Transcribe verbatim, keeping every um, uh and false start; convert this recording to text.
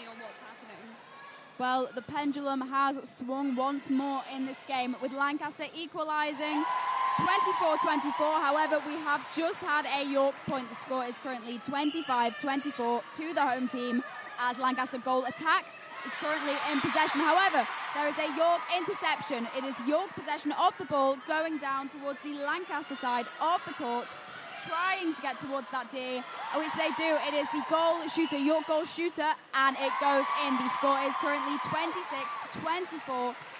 on what's happening. Well, the pendulum has swung once more in this game, with Lancaster equalising twenty-four twenty-four. However, we have just had a York point. The score is currently twenty-five twenty-four to the home team, as Lancaster goal attack is currently in possession. However, there is a York interception. It is York possession of the ball going down towards the Lancaster side of the court, trying to get towards that D, which they do. It is the goal shooter, York goal shooter, and it goes in. The score is currently twenty-six twenty-four